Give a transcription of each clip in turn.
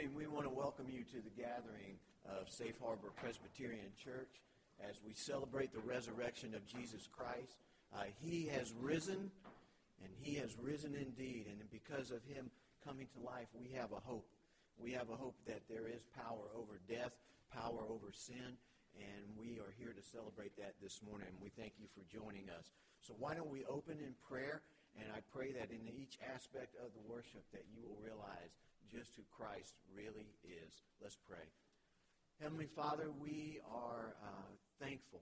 morning, we want to welcome you to the gathering of Safe Harbor Presbyterian Church as we celebrate the resurrection of Jesus Christ. He has risen, and He has risen indeed. And because of Him coming to life, we have a hope. We have a hope that there is power over death, power over sin, and we are here to celebrate that this morning. We thank you for joining us. So why don't we open in prayer, and I pray that in each aspect of the worship that you will realize just who Christ really is. Let's pray. Heavenly Father, we are thankful.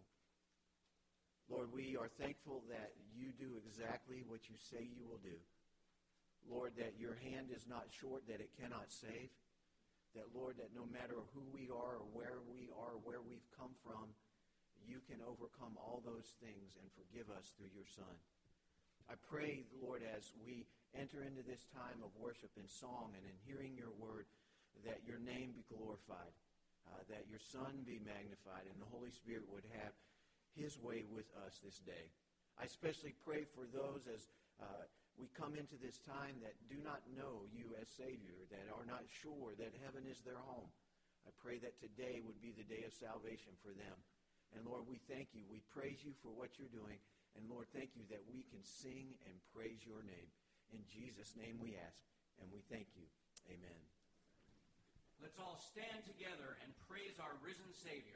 Lord, we are thankful that you do exactly what you say you will do. Lord, that your hand is not short, that it cannot save. That, Lord, that no matter who we are or where we've come from, you can overcome all those things and forgive us through your Son. I pray, Lord, as we enter into this time of worship in song and in hearing your word, that your name be glorified, that your Son be magnified, and the Holy Spirit would have his way with us this day. I especially pray for those as we come into this time that do not know you as Savior, that are not sure that heaven is their home. I pray that today would be the day of salvation for them. And Lord, we thank you. We praise you for what you're doing. And Lord, thank you that we can sing and praise your name. In Jesus' name we ask, and we thank you. Amen. Let's all stand together and praise our risen Savior.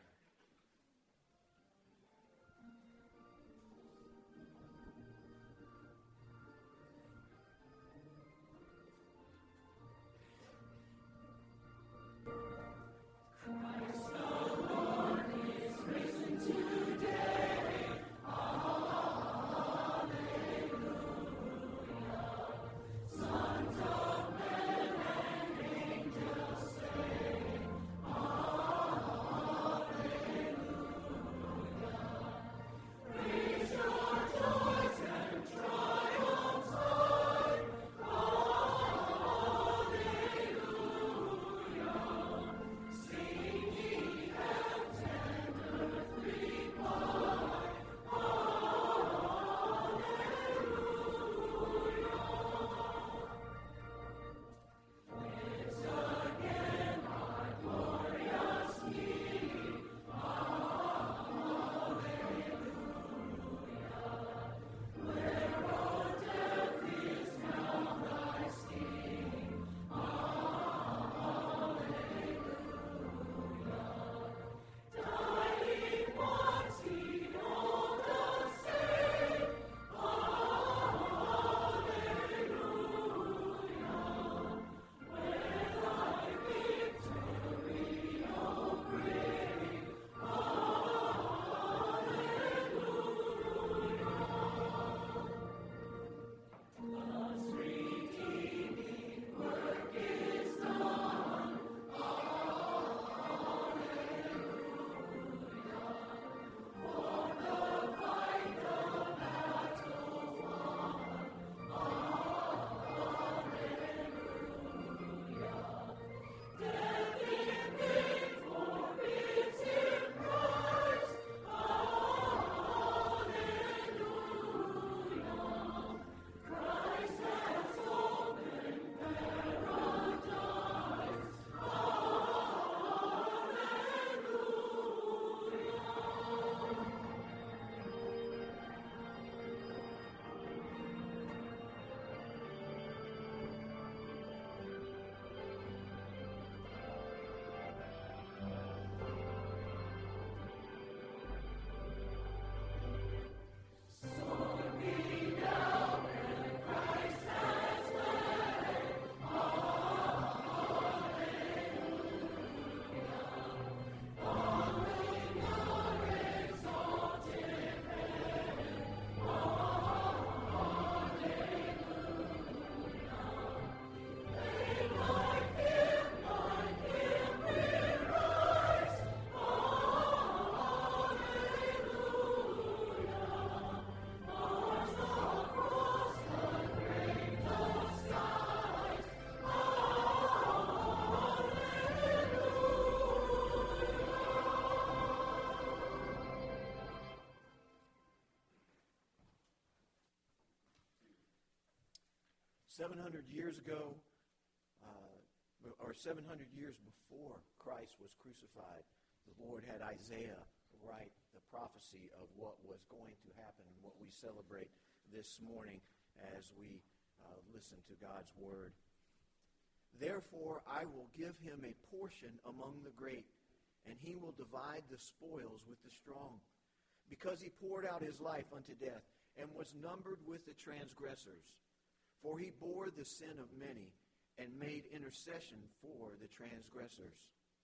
$700 years ago, or 700 years before Christ was crucified, the Lord had Isaiah write the prophecy of what was going to happen and what we celebrate this morning as we listen to God's word. Therefore, I will give him a portion among the great, and he will divide the spoils with the strong, because he poured out his life unto death and was numbered with the transgressors. For he bore the sin of many and made intercession for the transgressors.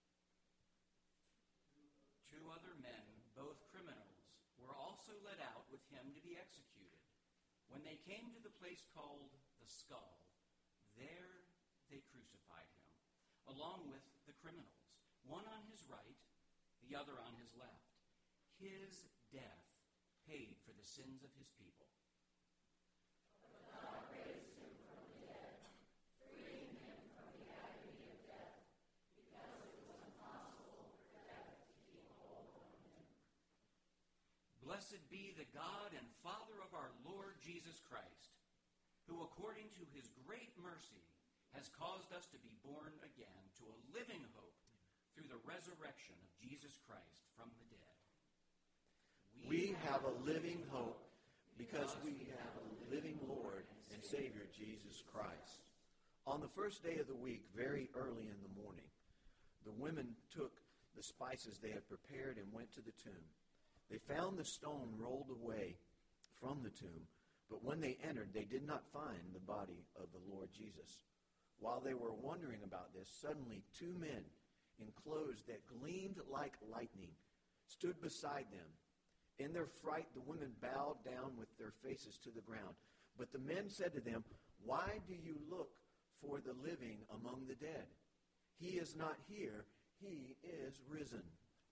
2 other men, both criminals, were also led out with him to be executed. When they came to the place called the Skull, there they crucified him, along with the criminals, one on his right, the other on his left. His death paid for the sins of his people. But God raised him from the dead, freeing him from the agony of death, because it was impossible for death to keep hold on him. Blessed be the God and Father of our Lord Jesus Christ, who according to his great mercy has caused us to be born again to a living hope through the resurrection of Jesus Christ from the dead. We have a living hope because we have a living Lord and Savior, Jesus Christ. On the first day of the week, very early in the morning, the women took the spices they had prepared and went to the tomb. They found the stone rolled away from the tomb, but when they entered, they did not find the body of the Lord Jesus. While they were wondering about this, suddenly 2 men in clothes that gleamed like lightning stood beside them. In their fright, the women bowed down with their faces to the ground. But the men said to them, "Why do you look for the living among the dead? He is not here. He is risen.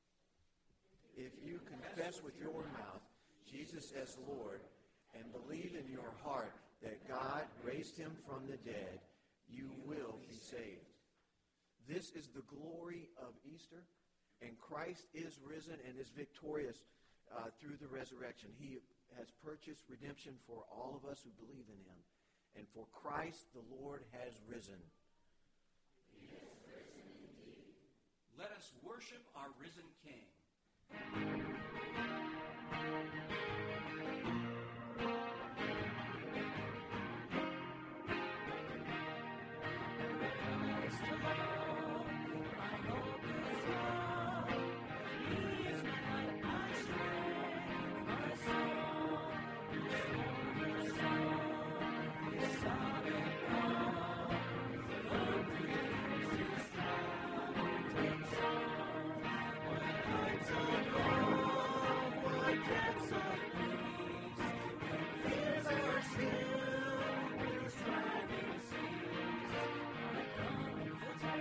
If you confess with your mouth Jesus as Lord and believe in your heart that God raised him from the dead, you will be saved." This is the glory of Easter, and Christ is risen and is victorious through the resurrection. He has purchased redemption for all of us who believe in him. And for Christ the Lord has risen. He is risen indeed. Let us worship our risen King. Fears are still, we're striving seas. I come for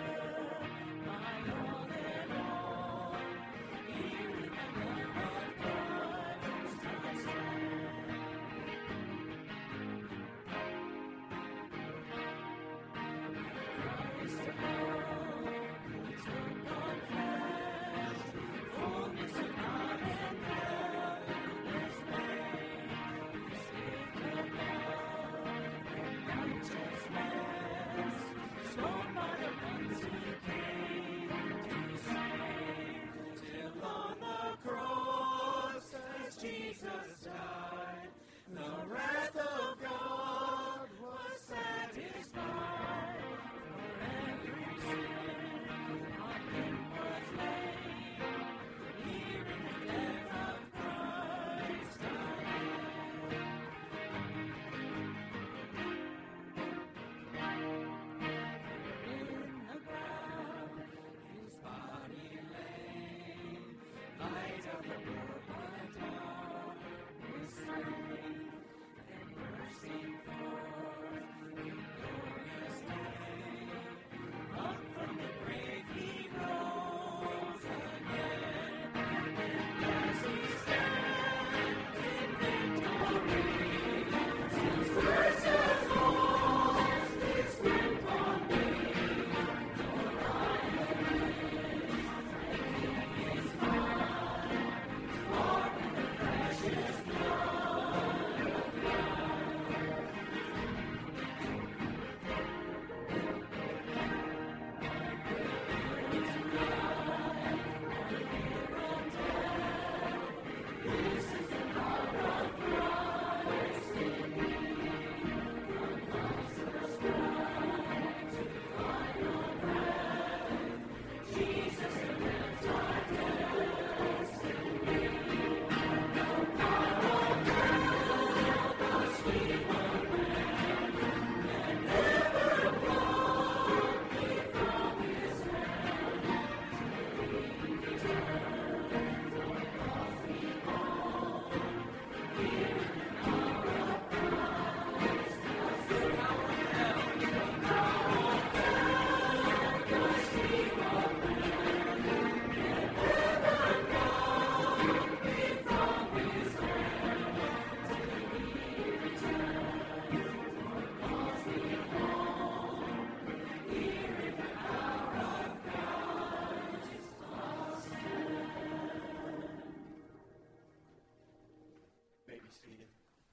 be seated.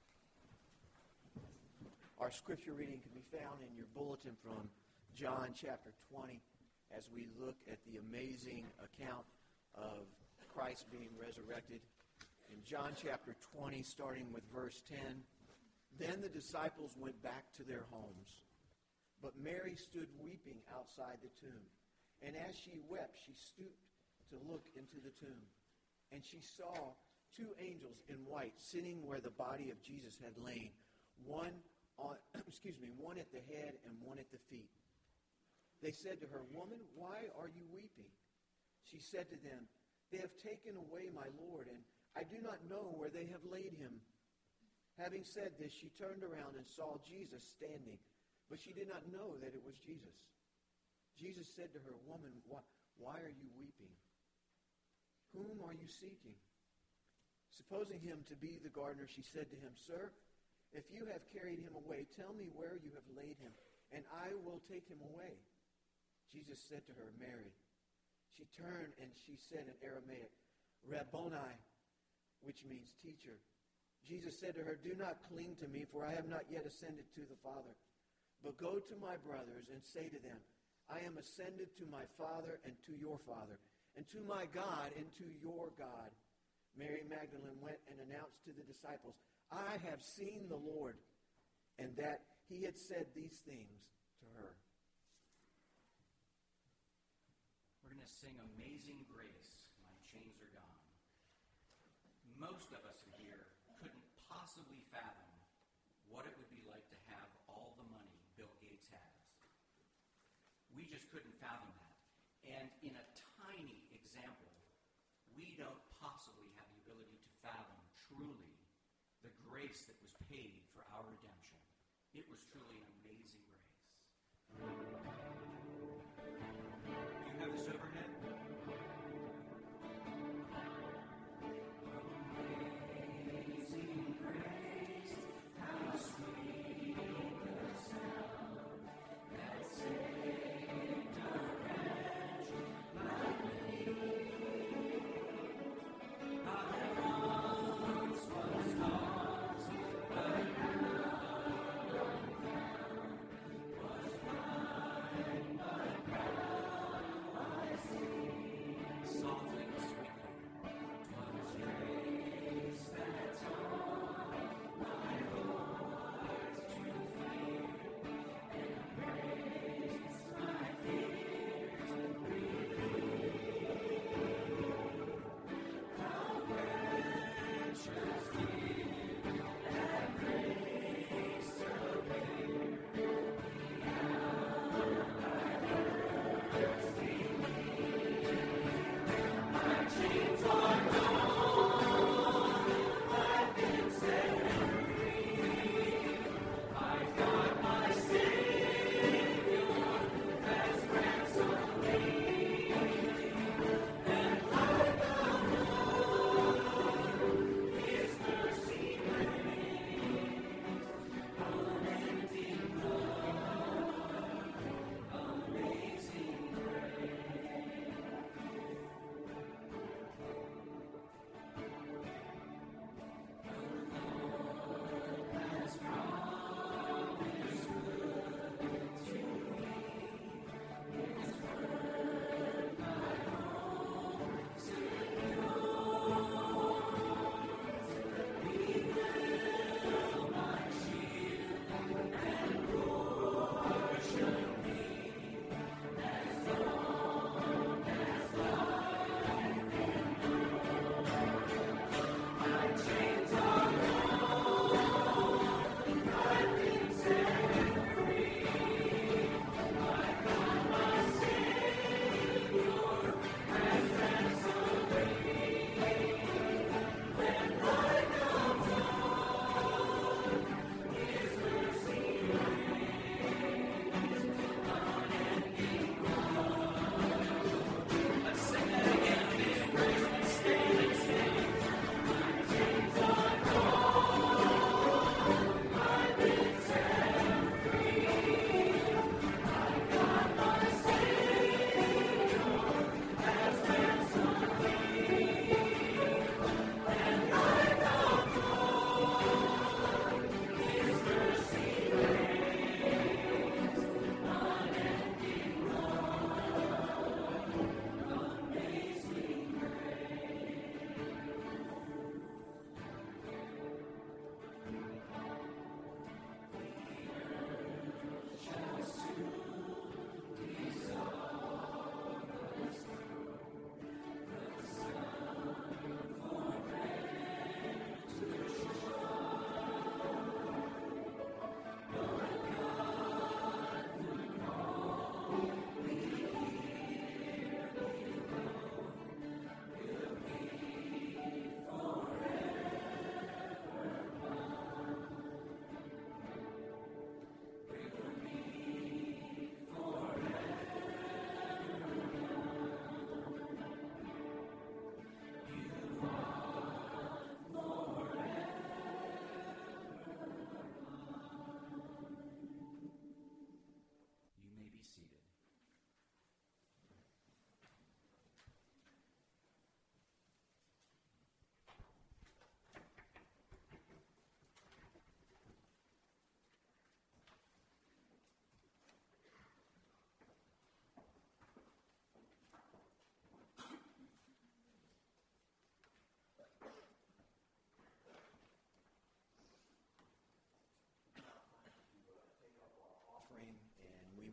Our scripture reading can be found in your bulletin from John chapter 20 as we look at the amazing account of Christ being resurrected. In John chapter 20, starting with verse 10, then the disciples went back to their homes. But Mary stood weeping outside the tomb. And as she wept, she stooped to look into the tomb. And she saw two angels in white sitting where the body of Jesus had lain, one at the head and one at the feet. They said to her, "Woman, why are you weeping?" She said to them, "They have taken away my Lord, and I do not know where they have laid him." Having said this, she turned around and saw Jesus standing, but she did not know that it was Jesus. Jesus said to her, "Woman, why are you weeping? Whom are you seeking?" Supposing him to be the gardener, she said to him, "Sir, if you have carried him away, tell me where you have laid him, and I will take him away." Jesus said to her, "Mary." She turned and she said in Aramaic, "Rabboni," which means teacher. Jesus said to her, "Do not cling to me, for I have not yet ascended to the Father. But go to my brothers and say to them, I am ascended to my Father and to your Father, and to my God and to your God." Mary Magdalene went and announced to the disciples, "I have seen the Lord," and that he had said these things to her. We're going to sing Amazing Grace, My Chains Are Gone. Most of us in here couldn't possibly fathom what it would be like to have all the money Bill Gates has. We just couldn't fathom that. And in a tiny example, we don't possibly have the ability to fathom truly the grace that was paid for our redemption. It was truly an amazing grace. Do you have this overhead? Amazing grace, how sweet the sound that saved a wretch like me. I once was lost, but now I'm found, was found.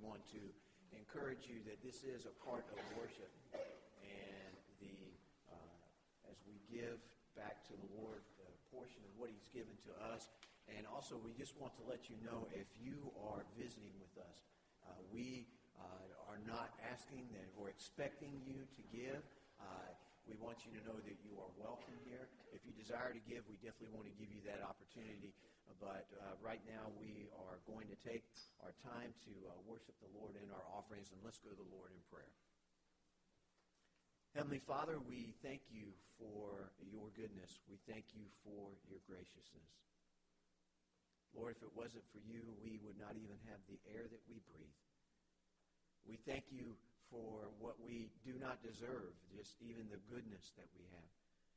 want to encourage you that this is a part of worship. And as we give back to the Lord a portion of what he's given to us, and also we just want to let you know, if you are visiting with us, we are not asking that or expecting you to give. We want you to know that you are welcome here. If you desire to give, we definitely want to give you that opportunity. But right now we are going to take our time to worship the Lord in our offerings, and let's go to the Lord in prayer. Heavenly Father, we thank you for your goodness. We thank you for your graciousness. Lord, if it wasn't for you, we would not even have the air that we breathe. We thank you for what we do not deserve, just even the goodness that we have.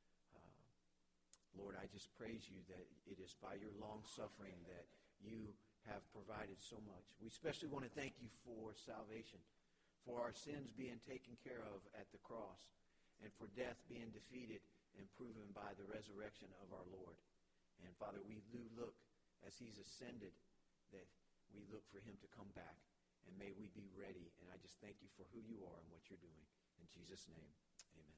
Lord, I just praise you that it is by your long suffering that you have provided so much. We especially want to thank you for salvation, for our sins being taken care of at the cross, and for death being defeated and proven by the resurrection of our Lord. And Father, we do look, as he's ascended, that we look for him to come back. And may we be ready. And I just thank you for who you are and what you're doing. In Jesus' name, amen.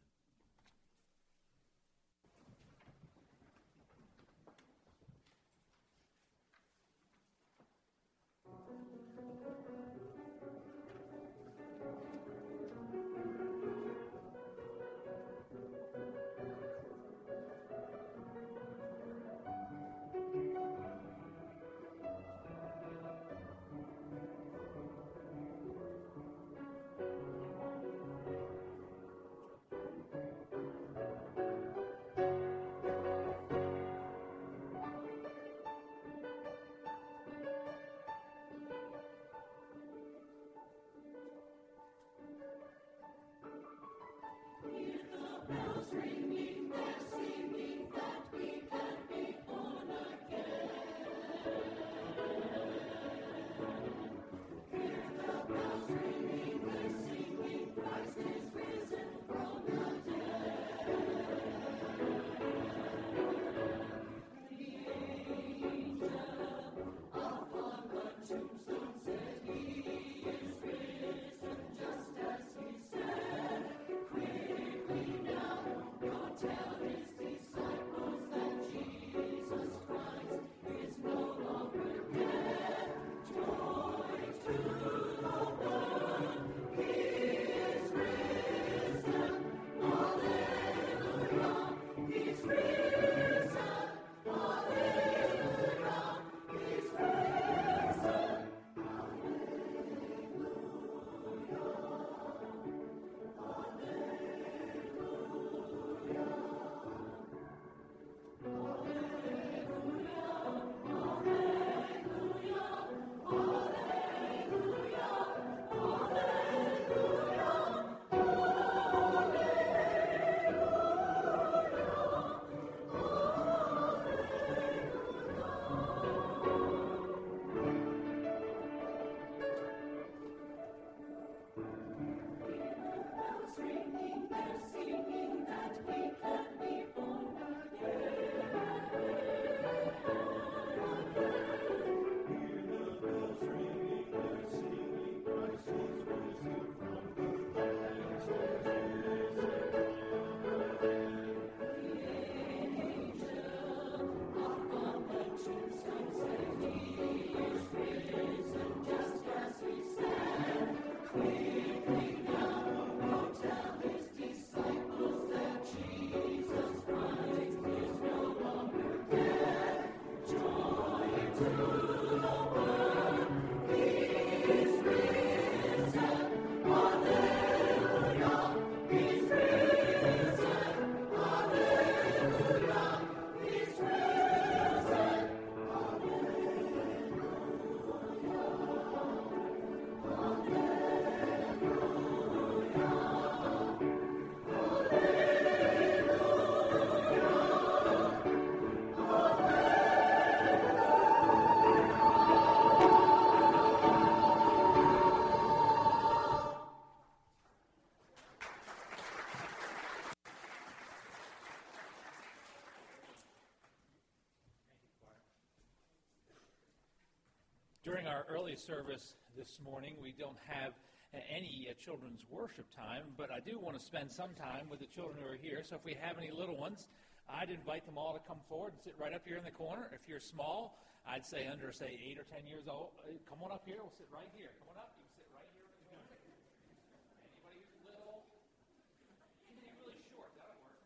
During our early service this morning, we don't have any children's worship time, but I do want to spend some time with the children who are here. So if we have any little ones, I'd invite them all to come forward and sit right up here in the corner. If you're small, I'd say under, 8 or 10 years old, come on up here. We'll sit right here. Come on up. You can sit right here in the corner. Anybody who's little, anybody really short, that'll work.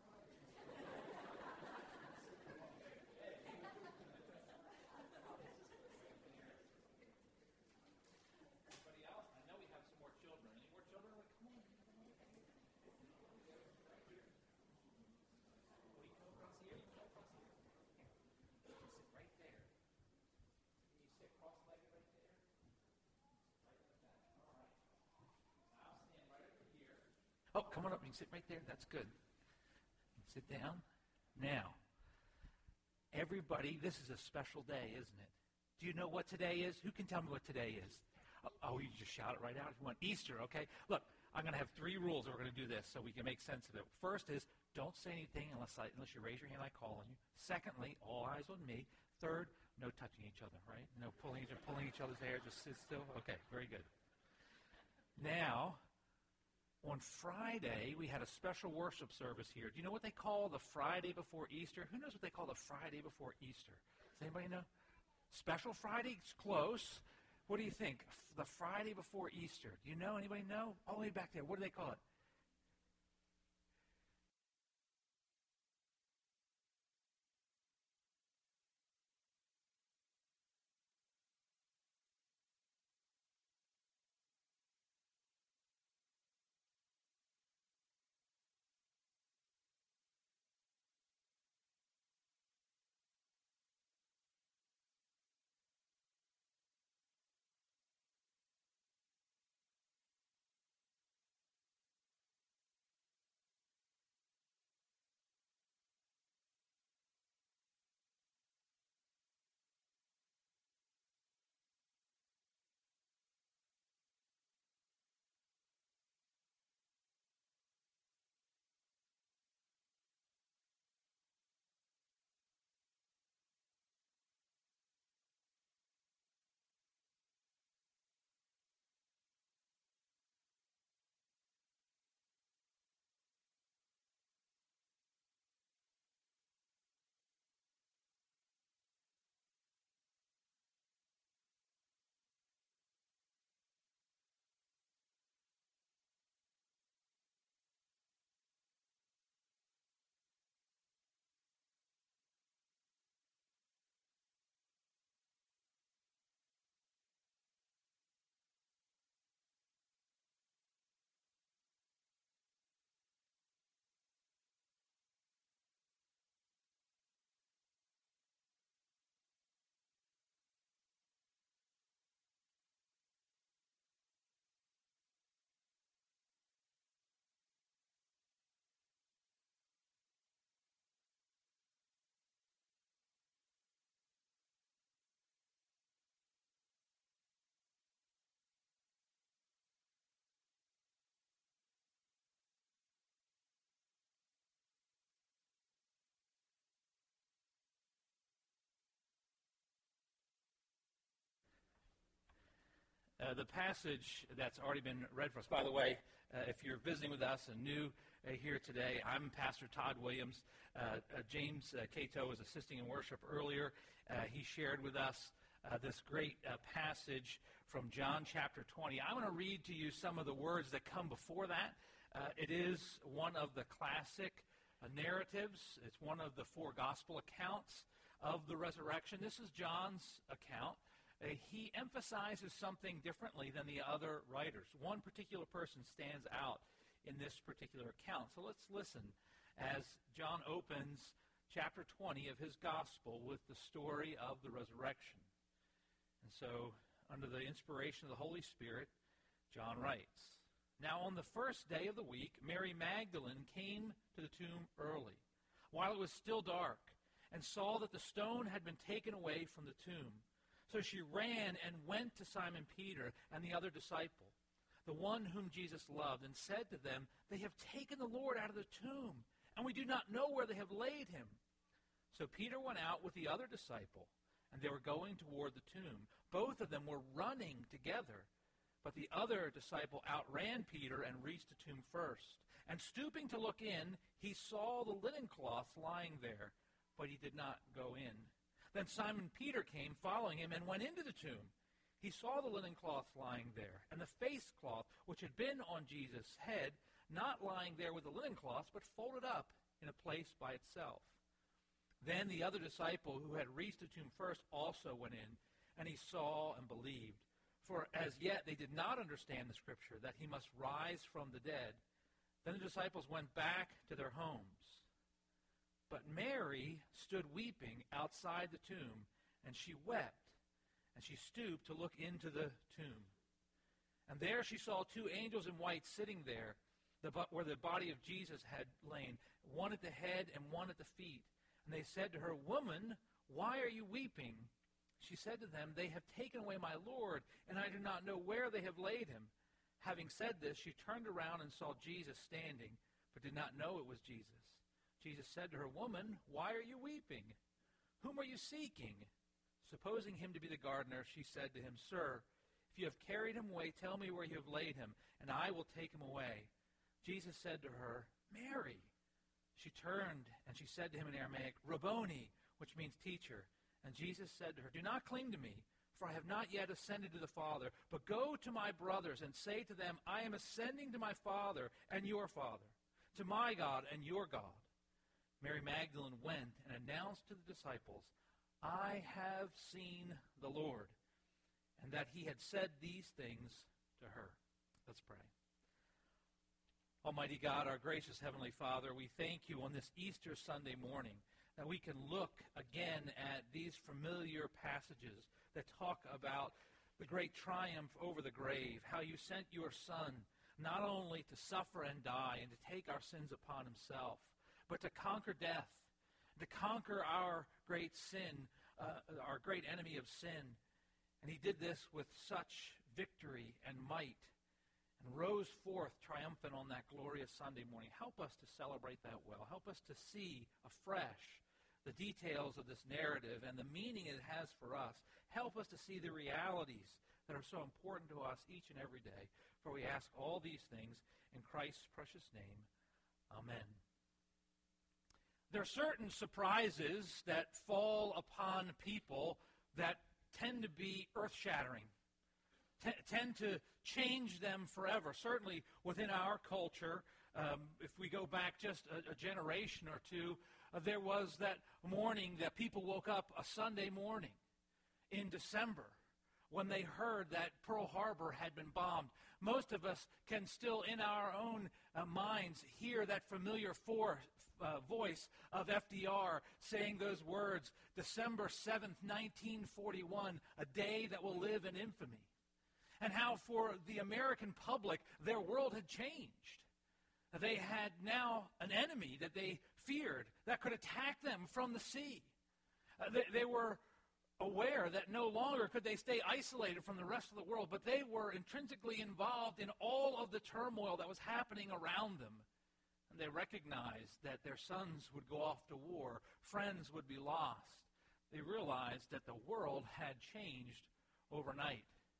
Anybody else? I know we have some more children. Any more children? Come on. Oh, come on up. You can sit right there. That's good. Sit down. Now, everybody, this is a special day, isn't it? Do you know what today is? Who can tell me what today is? Oh, you just shout it right out if you want. Easter, okay? Look, I'm going to have 3 rules that we're going to do this so we can make sense of it. First is, don't say anything unless you raise your hand, I call on you. Secondly, all eyes on me. Third, no touching each other, right? No pulling each other's hair. Just sit still. Okay, very good. Now, on Friday, we had a special worship service here. Do you know what they call the Friday before Easter? Who knows what they call the Friday before Easter? Does anybody know? Special Friday? It's close. What do you think? The Friday before Easter. Do you know? Anybody know? All the way back there. What do they call it? The passage that's already been read for us. By the way, if you're visiting with us and new here today, I'm Pastor Todd Williams. James Cato was assisting in worship earlier. He shared with us this great passage from John chapter 20. I want to read to you some of the words that come before that. It is one of the classic narratives. It's one of the 4 gospel accounts of the resurrection. This is John's account. He emphasizes something differently than the other writers. One particular person stands out in this particular account. So let's listen as John opens chapter 20 of his gospel with the story of the resurrection. And so, under the inspiration of the Holy Spirit, John writes, "Now on the first day of the week, Mary Magdalene came to the tomb early, while it was still dark, and saw that the stone had been taken away from the tomb. So she ran and went to Simon Peter and the other disciple, the one whom Jesus loved, and said to them, 'They have taken the Lord out of the tomb, and we do not know where they have laid him.' So Peter went out with the other disciple, and they were going toward the tomb. Both of them were running together, but the other disciple outran Peter and reached the tomb first. And stooping to look in, he saw the linen cloth lying there, but he did not go in. Then Simon Peter came, following him, and went into the tomb. He saw the linen cloth lying there, and the face cloth, which had been on Jesus' head, not lying there with the linen cloth, but folded up in a place by itself. Then the other disciple who had reached the tomb first also went in, and he saw and believed. For as yet they did not understand the scripture, that he must rise from the dead. Then the disciples went back to their homes. But Mary stood weeping outside the tomb, and she wept, and she stooped to look into the tomb. And there she saw two angels in white sitting there, where the body of Jesus had lain, one at the head and one at the feet. And they said to her, "Woman, why are you weeping?" She said to them, "They have taken away my Lord, and I do not know where they have laid him." Having said this, she turned around and saw Jesus standing, but did not know it was Jesus. Jesus said to her, "Woman, why are you weeping? Whom are you seeking?" Supposing him to be the gardener, she said to him, "Sir, if you have carried him away, tell me where you have laid him, and I will take him away." Jesus said to her, "Mary." She turned, and she said to him in Aramaic, "Rabboni," which means teacher. And Jesus said to her, "Do not cling to me, for I have not yet ascended to the Father, but go to my brothers and say to them, I am ascending to my Father and your Father, to my God and your God." Mary Magdalene went and announced to the disciples, "I have seen the Lord," and that he had said these things to her. Let's pray. Almighty God, our gracious Heavenly Father, we thank you on this Easter Sunday morning that we can look again at these familiar passages that talk about the great triumph over the grave, how you sent your Son not only to suffer and die and to take our sins upon himself, but to conquer death, to conquer our great sin, our great enemy of sin. And he did this with such victory and might, and rose forth triumphant on that glorious Sunday morning. Help us to celebrate that well. Help us to see afresh the details of this narrative and the meaning it has for us. Help us to see the realities that are so important to us each and every day. For we ask all these things in Christ's precious name. Amen. There are certain surprises that fall upon people that tend to be earth-shattering, tend to change them forever. Certainly within our culture, if we go back just a generation or two, there was that morning that people woke up a Sunday morning in December when they heard that Pearl Harbor had been bombed. Most of us can still, in our own minds, hear that familiar voice of FDR saying those words, December 7th, 1941, a day that will live in infamy. And how for the American public, their world had changed. They had now an enemy that they feared that could attack them from the sea. They were aware that no longer could they stay isolated from the rest of the world, but they were intrinsically involved in all of the turmoil that was happening around them. And they recognized that their sons would go off to war, friends would be lost. They realized that the world had changed overnight.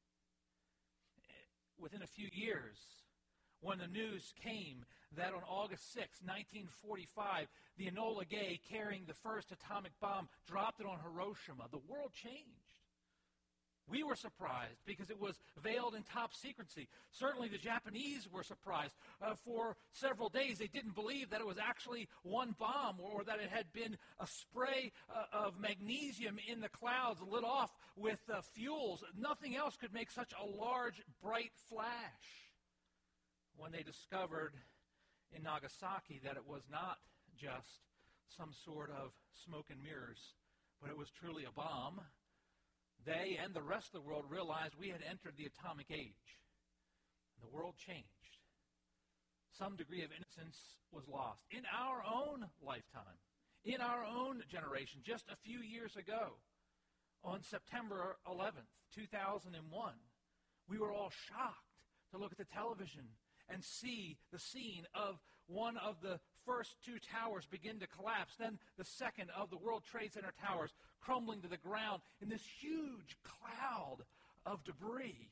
Within a few years, when the news came that on August 6, 1945, the Enola Gay, carrying the first atomic bomb, dropped it on Hiroshima, the world changed. We were surprised because it was veiled in top secrecy. Certainly the Japanese were surprised. For several days, they didn't believe that it was actually one bomb or that it had been a spray of magnesium in the clouds lit off with fuels. Nothing else could make such a large, bright flash. When they discovered in Nagasaki that it was not just some sort of smoke and mirrors, but it was truly a bomb, they and the rest of the world realized we had entered the atomic age. The world changed. Some degree of innocence was lost. In our own lifetime, in our own generation, just a few years ago, on September 11th, 2001, we were all shocked to look at the television and see the scene of one of the first two towers begin to collapse. Then the second of the World Trade Center towers crumbling to the ground in this huge cloud of debris.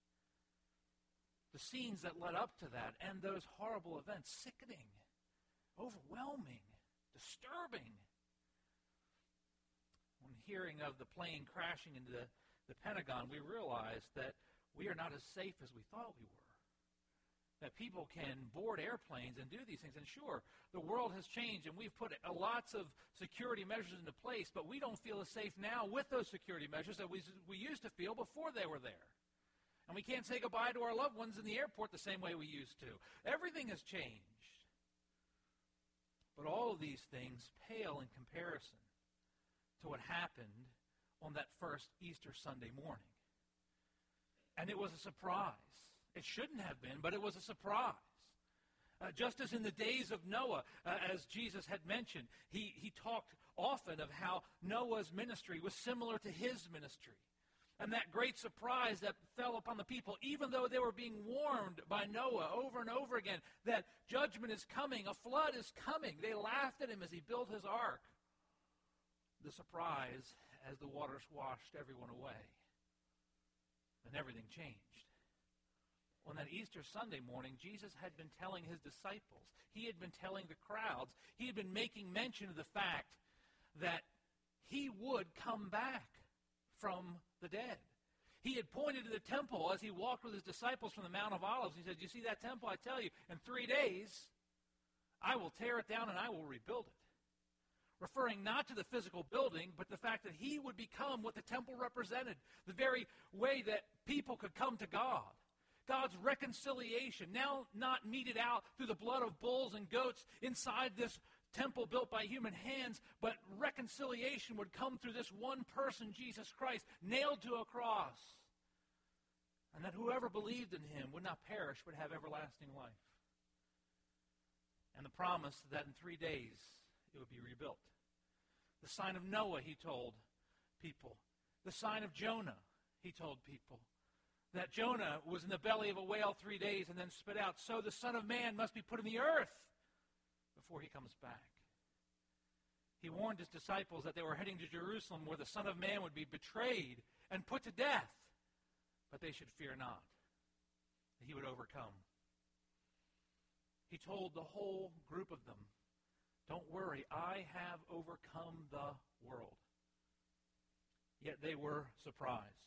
The scenes that led up to that and those horrible events, sickening, overwhelming, disturbing. When hearing of the plane crashing into the Pentagon, we realized that we are not as safe as we thought we were. That people can board airplanes and do these things. And sure, the world has changed, and we've put lots of security measures into place, but we don't feel as safe now with those security measures that we used to feel before they were there. And we can't say goodbye to our loved ones in the airport the same way we used to. Everything has changed. But all of these things pale in comparison to what happened on that first Easter Sunday morning. And it was a surprise. It shouldn't have been, but it was a surprise. Just as in the days of Noah, as Jesus had mentioned, he talked often of how Noah's ministry was similar to his ministry. And that great surprise that fell upon the people, even though they were being warned by Noah over and over again that judgment is coming, a flood is coming. They laughed at him as he built his ark. The surprise as the waters washed everyone away. And everything changed. On that Easter Sunday morning, Jesus had been telling his disciples, he had been telling the crowds, he had been making mention of the fact that he would come back from the dead. He had pointed to the temple as he walked with his disciples from the Mount of Olives. He said, you see that temple? I tell you, in 3 days, I will tear it down and I will rebuild it. Referring not to the physical building, but the fact that he would become what the temple represented, the very way that people could come to God. God's reconciliation, now not meted out through the blood of bulls and goats inside this temple built by human hands, but reconciliation would come through this one person, Jesus Christ, nailed to a cross. And that whoever believed in him would not perish, but have everlasting life. And the promise that in 3 days it would be rebuilt. The sign of Noah, he told people. The sign of Jonah, he told people. That Jonah was in the belly of a whale 3 days and then spit out. So the Son of Man must be put in the earth before he comes back. He warned his disciples that they were heading to Jerusalem where the Son of Man would be betrayed and put to death. But they should fear not, that he would overcome. He told the whole group of them, don't worry, I have overcome the world. Yet they were surprised.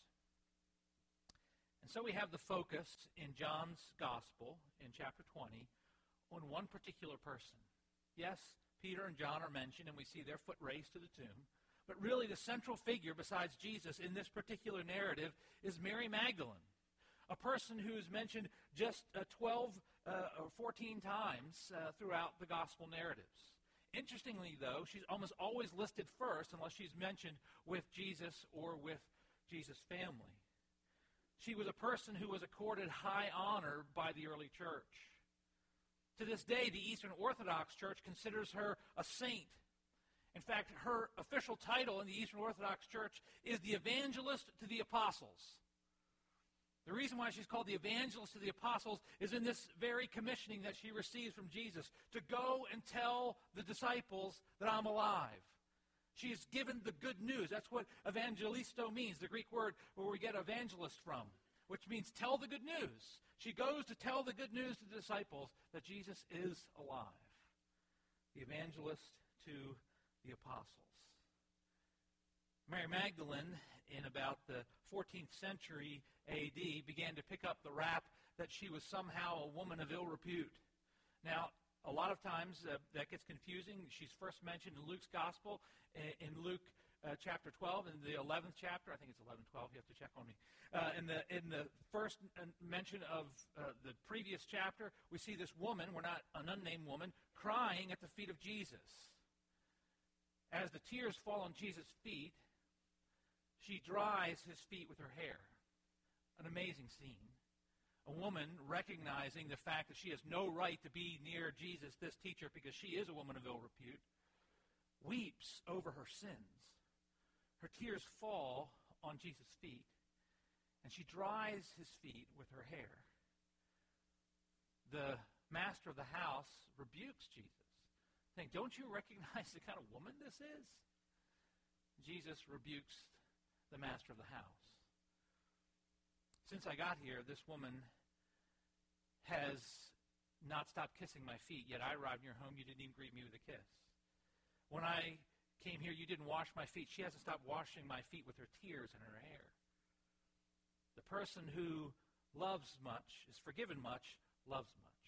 And so we have the focus in John's Gospel in chapter 20 on one particular person. Yes, Peter and John are mentioned, and we see their foot raised to the tomb. But really the central figure besides Jesus in this particular narrative is Mary Magdalene, a person who is mentioned just 12 or 14 times throughout the Gospel narratives. Interestingly, though, she's almost always listed first unless she's mentioned with Jesus or with Jesus' family. She was a person who was accorded high honor by the early church. To this day, the Eastern Orthodox Church considers her a saint. In fact, her official title in the Eastern Orthodox Church is the Evangelist to the Apostles. The reason why she's called the Evangelist to the Apostles is in this very commissioning that she receives from Jesus, to go and tell the disciples that I'm alive. She is given the good news. That's what evangelisto means, the Greek word where we get evangelist from, which means tell the good news. She goes to tell the good news to the disciples that Jesus is alive. The evangelist to the apostles. Mary Magdalene, in about the 14th century A.D., began to pick up the rap that she was somehow a woman of ill repute. Now, a lot of times that gets confusing. She's first mentioned in Luke's Gospel, in Luke chapter 12, in the 11th chapter. I think it's 11, 12. You have to check on me. In the first mention of the previous chapter, we see this woman, we're not an unnamed woman, crying at the feet of Jesus. As the tears fall on Jesus' feet, she dries his feet with her hair. An amazing scene. A woman recognizing the fact that she has no right to be near Jesus, this teacher, because she is a woman of ill repute, weeps over her sins. Her tears fall on Jesus' feet, and she dries his feet with her hair. The master of the house rebukes Jesus. think, don't you recognize the kind of woman this is? Jesus rebukes the master of the house. Since I got here, this woman has not stopped kissing my feet, yet I arrived in your home, you didn't even greet me with a kiss. When I came here, you didn't wash my feet. She hasn't stopped washing my feet with her tears and her hair. The person who loves much, is forgiven much, loves much.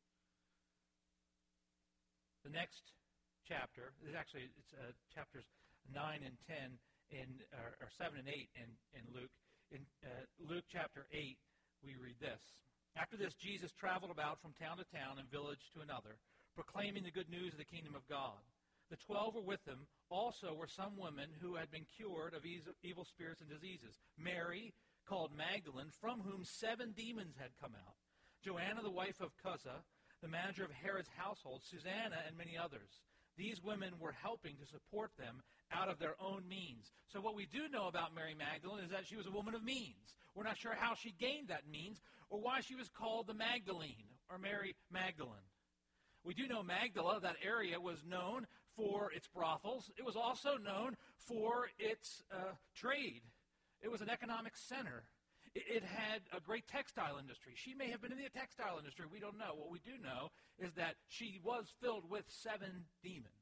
The next chapter, it's chapters 9 and 10, or 7 and 8 in Luke. In Luke chapter 8, we read this. After this, Jesus traveled about from town to town and village to another, proclaiming the good news of the kingdom of God. The 12 were with him. Also were some women who had been cured of evil spirits and diseases. Mary, called Magdalene, from whom 7 demons had come out. Joanna, the wife of Chuza, the manager of Herod's household, Susanna, and many others. These women were helping to support them out of their own means. So what we do know about Mary Magdalene is that she was a woman of means. We're not sure how she gained that means or why she was called the Magdalene or Mary Magdalene. We do know Magdala, that area, was known for its brothels. It was also known for its trade. It was an economic center. It had a great textile industry. She may have been in the textile industry. We don't know. What we do know is that she was filled with 7 demons.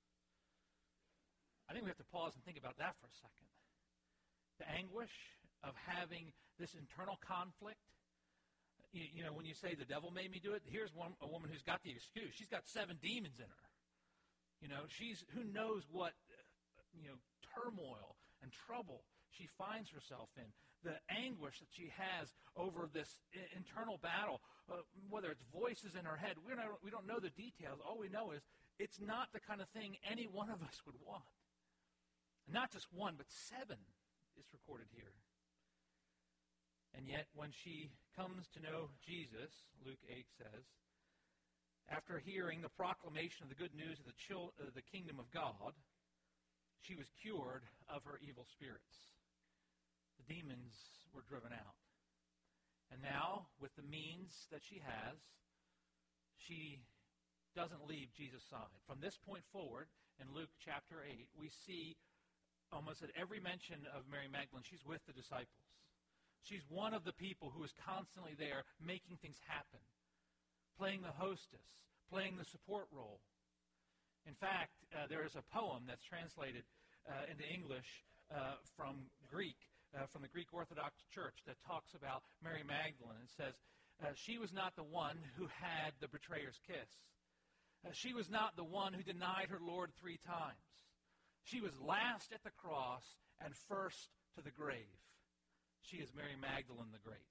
I think we have to pause and think about that for a second. The anguish of having this internal conflict. You know, when you say the devil made me do it, here's a woman who's got the excuse. She's got 7 demons in her. You know, who knows what, turmoil and trouble she finds herself in. The anguish that she has over this internal battle, whether it's voices in her head, we don't know the details. All we know is it's not the kind of thing any one of us would want. Not just 1, but 7 is recorded here. And yet, when she comes to know Jesus, Luke 8 says, after hearing the proclamation of the good news of the kingdom of God, she was cured of her evil spirits. The demons were driven out. And now, with the means that she has, she doesn't leave Jesus' side. From this point forward, in Luke chapter 8, we see almost at every mention of Mary Magdalene, she's with the disciples. She's one of the people who is constantly there making things happen, playing the hostess, playing the support role. In fact, there is a poem that's translated into English from Greek, from the Greek Orthodox Church, that talks about Mary Magdalene and says, she was not the one who had the betrayer's kiss. She was not the one who denied her Lord 3 times. She was last at the cross and first to the grave. She is Mary Magdalene the Great.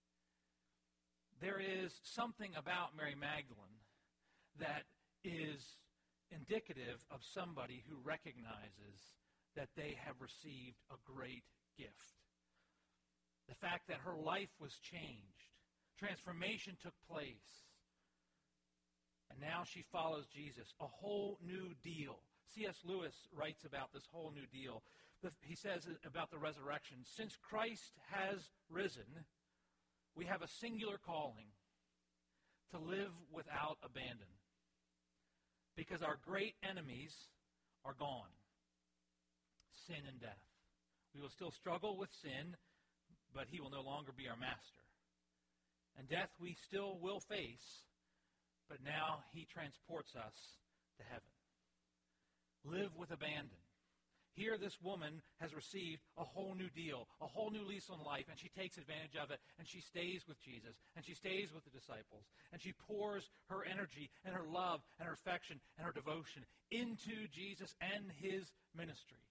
There is something about Mary Magdalene that is indicative of somebody who recognizes that they have received a great gift. The fact that her life was changed. Transformation took place. And now she follows Jesus. A whole new deal. C.S. Lewis writes about this whole new deal. He says about the resurrection, since Christ has risen, we have a singular calling to live without abandon. Because our great enemies are gone. Sin and death. We will still struggle with sin, but he will no longer be our master. And death we still will face, but now he transports us to heaven. Live with abandon. Here this woman has received a whole new deal, a whole new lease on life, and she takes advantage of it, and she stays with Jesus, and she stays with the disciples, and she pours her energy and her love and her affection and her devotion into Jesus and his ministry.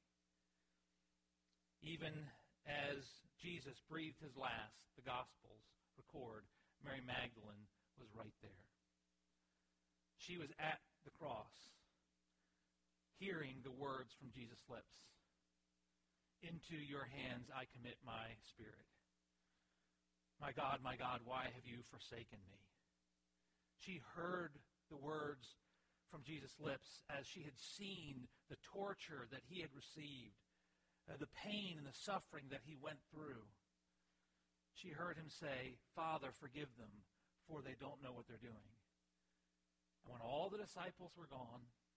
Even as Jesus breathed his last, the Gospels record Mary Magdalene was right there. She was at the cross, hearing the words from Jesus' lips. Into your hands I commit my spirit. My God, why have you forsaken me? She heard the words from Jesus' lips as she had seen the torture that he had received, the pain and the suffering that he went through. She heard him say, Father, forgive them, for they don't know what they're doing. And when all the disciples were gone,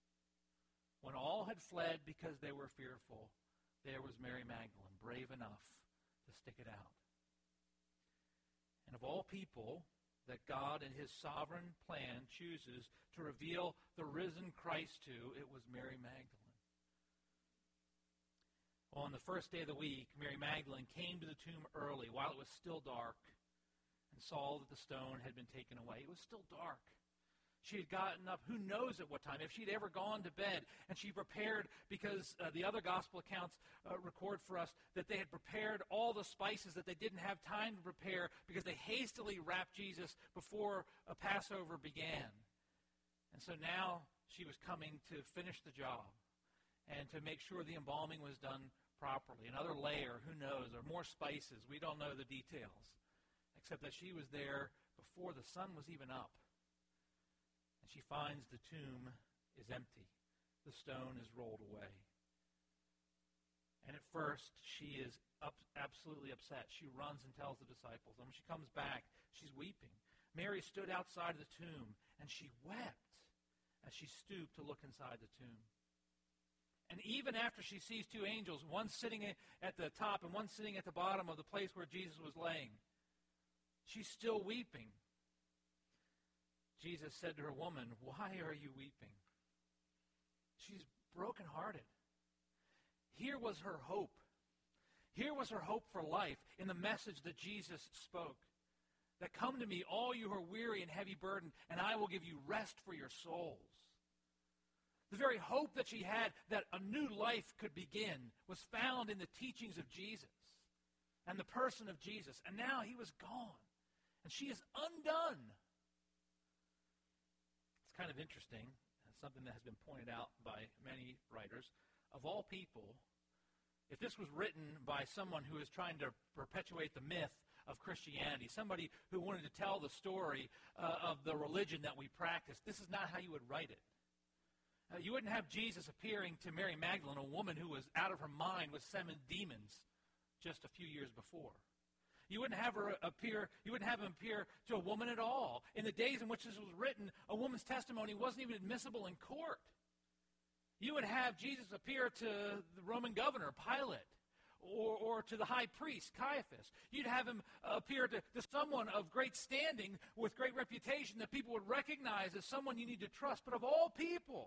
When all had fled because they were fearful, there was Mary Magdalene, brave enough to stick it out. And of all people that God in his sovereign plan chooses to reveal the risen Christ to, it was Mary Magdalene. On the first day of the week, Mary Magdalene came to the tomb early while it was still dark and saw that the stone had been taken away. It was still dark. She had gotten up, who knows at what time, if she'd ever gone to bed, and she prepared, because the other gospel accounts record for us that they had prepared all the spices that they didn't have time to prepare because they hastily wrapped Jesus before a Passover began. And so now she was coming to finish the job and to make sure the embalming was done properly. Another layer, who knows, or more spices. We don't know the details, except that she was there before the sun was even up. And she finds the tomb is empty. The stone is rolled away. And at first, she is absolutely upset. She runs and tells the disciples. And when she comes back, she's weeping. Mary stood outside of the tomb, and she wept as she stooped to look inside the tomb. And even after she sees two angels, one sitting at the top and one sitting at the bottom of the place where Jesus was laying, she's still weeping. Jesus said to her, "Woman, why are you weeping?" She's brokenhearted. Here was her hope. Here was her hope for life in the message that Jesus spoke. That come to me, all you who are weary and heavy burdened, and I will give you rest for your souls. The very hope that she had that a new life could begin was found in the teachings of Jesus and the person of Jesus. And now he was gone. And she is undone. It's kind of interesting, something that has been pointed out by many writers. Of all people, if this was written by someone who is trying to perpetuate the myth of Christianity, somebody who wanted to tell the story of the religion that we practice, this is not how you would write it. You wouldn't have Jesus appearing to Mary Magdalene, a woman who was out of her mind with 7 demons just a few years before. You wouldn't have him appear to a woman at all. In the days in which this was written, a woman's testimony wasn't even admissible in court. You would have Jesus appear to the Roman governor, Pilate, or to the high priest, Caiaphas. You'd have him appear to someone of great standing with great reputation that people would recognize as someone you need to trust. But of all people,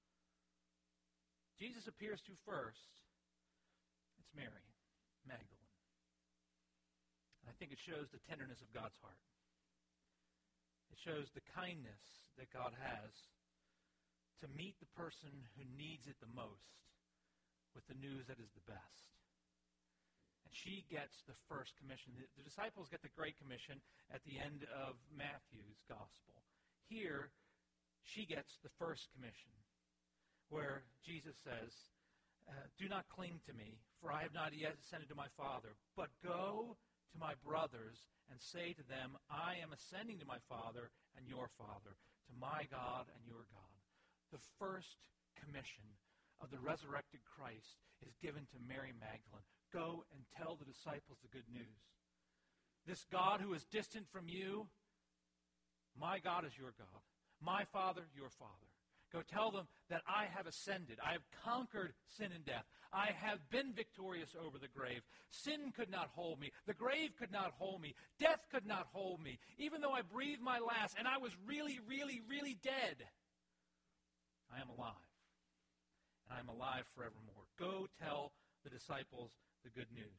Jesus appears to first. It's Mary Magdalene. And I think it shows the tenderness of God's heart. It shows the kindness that God has to meet the person who needs it the most with the news that is the best. And she gets the first commission. The disciples get the Great Commission at the end of Matthew's gospel. Here, she gets the first commission, where Jesus says, "Do not cling to me, for I have not yet ascended to my Father, but go to my brothers and say to them, I am ascending to my Father and your Father, to my God and your God." The first commission of the resurrected Christ is given to Mary Magdalene. Go and tell the disciples the good news. This God who is distant from you, my God is your God. My Father, your Father. Go tell them that I have ascended. I have conquered sin and death. I have been victorious over the grave. Sin could not hold me. The grave could not hold me. Death could not hold me. Even though I breathed my last and I was really, really, really dead, I am alive. And I am alive forevermore. Go tell the disciples the good news.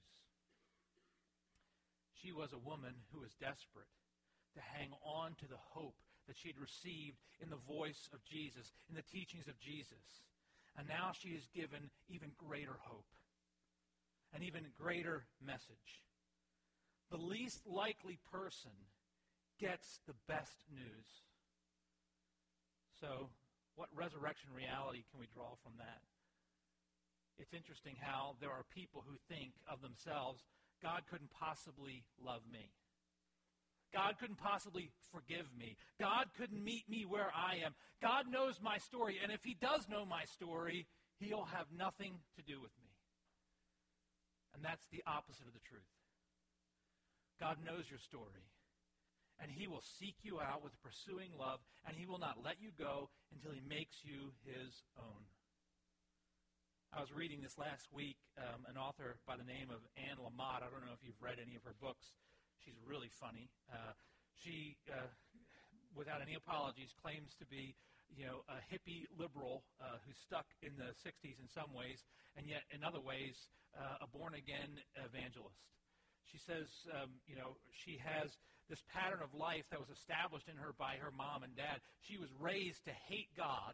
She was a woman who was desperate to hang on to the hope that she had received in the voice of Jesus, in the teachings of Jesus. And now she is given even greater hope, an even greater message. The least likely person gets the best news. So, what resurrection reality can we draw from that? It's interesting how there are people who think of themselves, God couldn't possibly love me. God couldn't possibly forgive me. God couldn't meet me where I am. God knows my story, and if he does know my story, he'll have nothing to do with me. And that's the opposite of the truth. God knows your story, and he will seek you out with pursuing love, and he will not let you go until he makes you his own. I was reading this last week, an author by the name of Anne Lamott. I don't know if you've read any of her books. She's really funny. She, without any apologies, claims to be, a hippie liberal who's stuck in the 60s in some ways, and yet in other ways, a born-again evangelist. She says, she has this pattern of life that was established in her by her mom and dad. She was raised to hate God,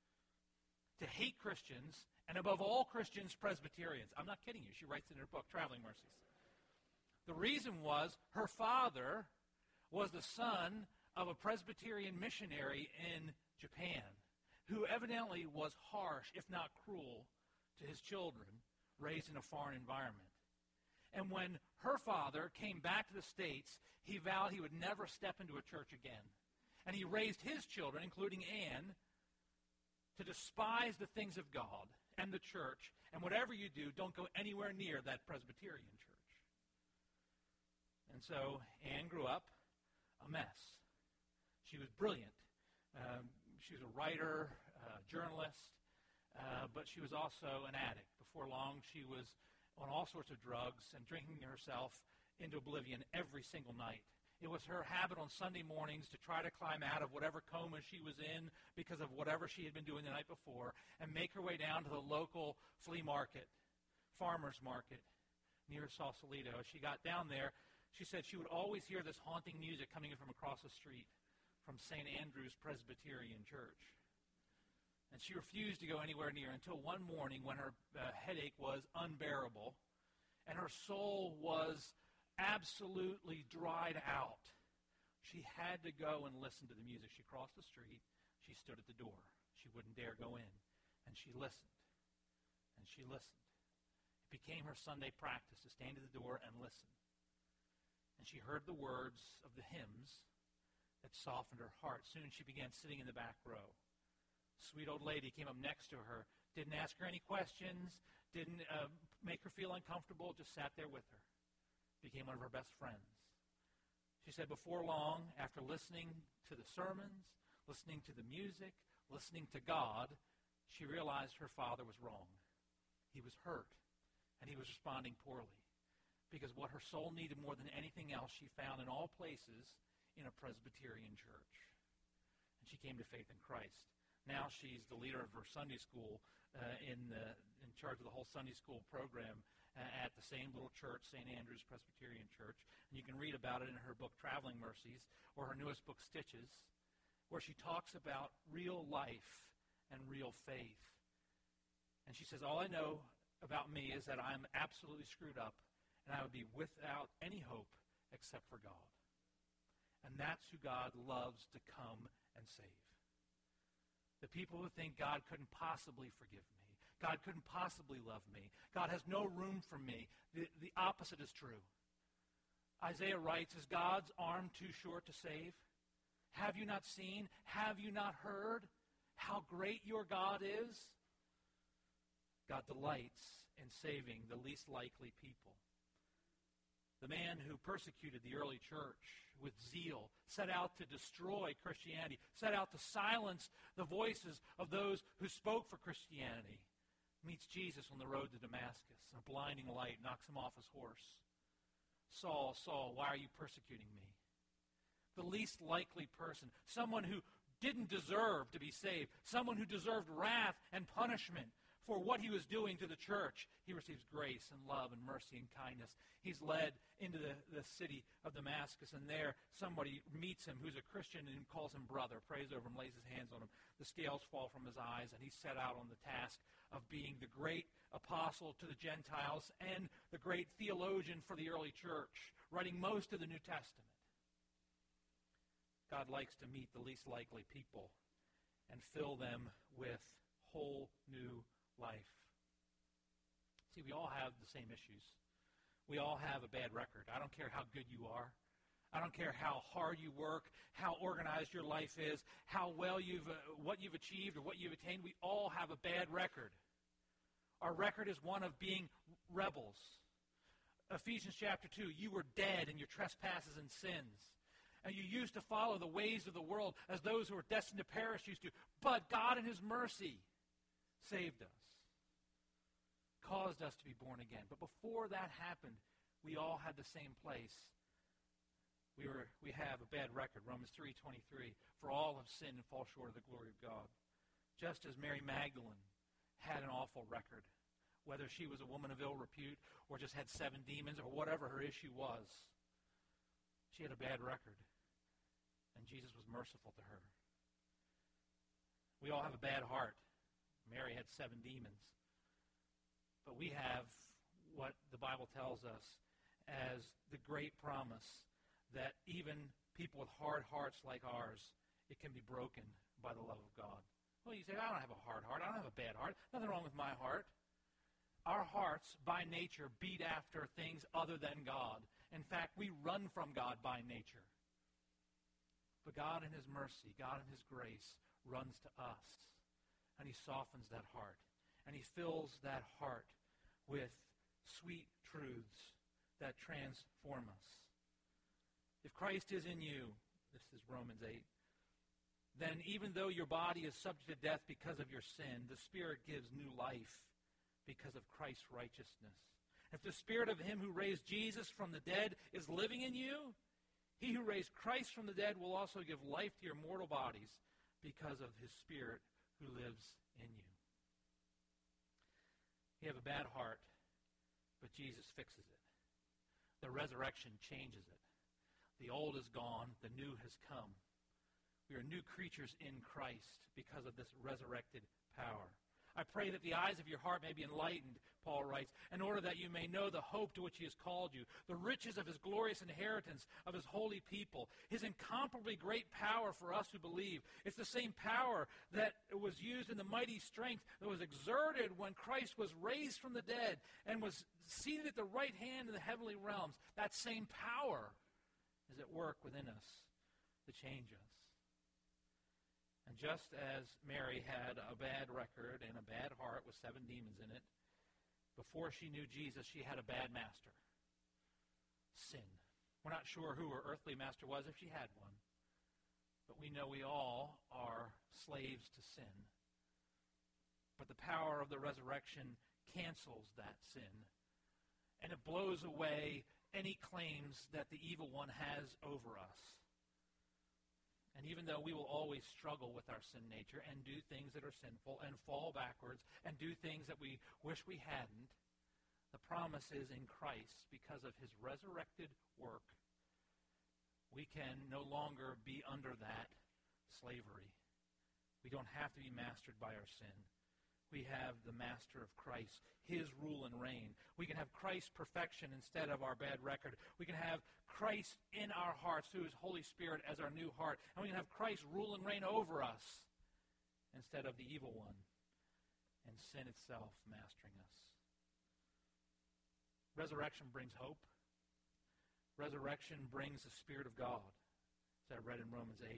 to hate Christians, and above all Christians, Presbyterians. I'm not kidding you. She writes in her book, Traveling Mercies. The reason was her father was the son of a Presbyterian missionary in Japan who evidently was harsh, if not cruel, to his children raised in a foreign environment. And when her father came back to the States, he vowed he would never step into a church again. And he raised his children, including Anne, to despise the things of God and the church, and whatever you do, don't go anywhere near that Presbyterian church. And so Anne grew up a mess. She was brilliant. She was a writer, journalist, but she was also an addict. Before long, she was on all sorts of drugs and drinking herself into oblivion every single night. It was her habit on Sunday mornings to try to climb out of whatever coma she was in because of whatever she had been doing the night before and make her way down to the local flea market, farmer's market near Sausalito. As she got down there, she said she would always hear this haunting music coming in from across the street from St. Andrew's Presbyterian Church. And she refused to go anywhere near until one morning when her headache was unbearable and her soul was absolutely dried out. She had to go and listen to the music. She crossed the street. She stood at the door. She wouldn't dare go in. And she listened. And she listened. It became her Sunday practice to stand at the door and listen. And she heard the words of the hymns that softened her heart. Soon she began sitting in the back row. A sweet old lady came up next to her, didn't ask her any questions, didn't make her feel uncomfortable, just sat there with her. Became one of her best friends. She said before long, after listening to the sermons, listening to the music, listening to God, she realized her father was wrong. He was hurt, and he was responding poorly. Because what her soul needed more than anything else, she found in all places in a Presbyterian church. And she came to faith in Christ. Now she's the leader of her Sunday school in charge of the whole Sunday school program at the same little church, St. Andrew's Presbyterian Church. And you can read about it in her book, Traveling Mercies, or her newest book, Stitches, where she talks about real life and real faith. And she says, all I know about me is that I'm absolutely screwed up, and I would be without any hope except for God. And that's who God loves to come and save. The people who think God couldn't possibly forgive me, God couldn't possibly love me, God has no room for me, the opposite is true. Isaiah writes, is God's arm too short to save? Have you not seen? Have you not heard how great your God is? God delights in saving the least likely people. The man who persecuted the early church with zeal, set out to destroy Christianity, set out to silence the voices of those who spoke for Christianity, meets Jesus on the road to Damascus. A blinding light knocks him off his horse. Saul, Saul, why are you persecuting me? The least likely person, someone who didn't deserve to be saved, someone who deserved wrath and punishment for what he was doing to the church, he receives grace and love and mercy and kindness. He's led into the city of Damascus, and there somebody meets him who's a Christian and calls him brother, prays over him, lays his hands on him. The scales fall from his eyes, and he's set out on the task of being the great apostle to the Gentiles and the great theologian for the early church, writing most of the New Testament. God likes to meet the least likely people and fill them with whole new life. See, we all have the same issues. We all have a bad record. I don't care how good you are. I don't care how hard you work, how organized your life is, how well what you've achieved or what you've attained. We all have a bad record. Our record is one of being rebels. Ephesians chapter 2, you were dead in your trespasses and sins. And you used to follow the ways of the world as those who were destined to perish used to. But God in his mercy saved us. caused us to be born again. But before that happened, we all had the same place. We have a bad record, Romans 3:23. For all have sinned and fall short of the glory of God. Just as Mary Magdalene had an awful record, whether she was a woman of ill repute or just had 7 demons or whatever her issue was, she had a bad record. And Jesus was merciful to her. We all have a bad heart. Mary had 7 demons. But we have what the Bible tells us as the great promise that even people with hard hearts like ours, it can be broken by the love of God. Well, you say, I don't have a hard heart. I don't have a bad heart. Nothing wrong with my heart. Our hearts, by nature, beat after things other than God. In fact, we run from God by nature. But God in His mercy, God in His grace, runs to us. And He softens that heart. And He fills that heart with sweet truths that transform us. If Christ is in you, this is Romans 8, then even though your body is subject to death because of your sin, the Spirit gives new life because of Christ's righteousness. If the Spirit of Him who raised Jesus from the dead is living in you, He who raised Christ from the dead will also give life to your mortal bodies because of His Spirit who lives in you. You have a bad heart, but Jesus fixes it. The resurrection changes it. The old is gone, the new has come. We are new creatures in Christ because of this resurrected power. I pray that the eyes of your heart may be enlightened, Paul writes, in order that you may know the hope to which He has called you, the riches of His glorious inheritance of His holy people, His incomparably great power for us who believe. It's the same power that was used in the mighty strength that was exerted when Christ was raised from the dead and was seated at the right hand in the heavenly realms. That same power is at work within us to change us. And just as Mary had a bad record and a bad heart with 7 demons in it, before she knew Jesus, she had a bad master. Sin. We're not sure who her earthly master was if she had one. But we know we all are slaves to sin. But the power of the resurrection cancels that sin. And it blows away any claims that the evil one has over us. And even though we will always struggle with our sin nature and do things that are sinful and fall backwards and do things that we wish we hadn't, the promise is in Christ, because of His resurrected work, we can no longer be under that slavery. We don't have to be mastered by our sin. We have the master of Christ, His rule and reign. We can have Christ's perfection instead of our bad record. We can have Christ in our hearts through His Holy Spirit as our new heart. And we can have Christ rule and reign over us instead of the evil one and sin itself mastering us. Resurrection brings hope. Resurrection brings the Spirit of God, as I read in Romans 8.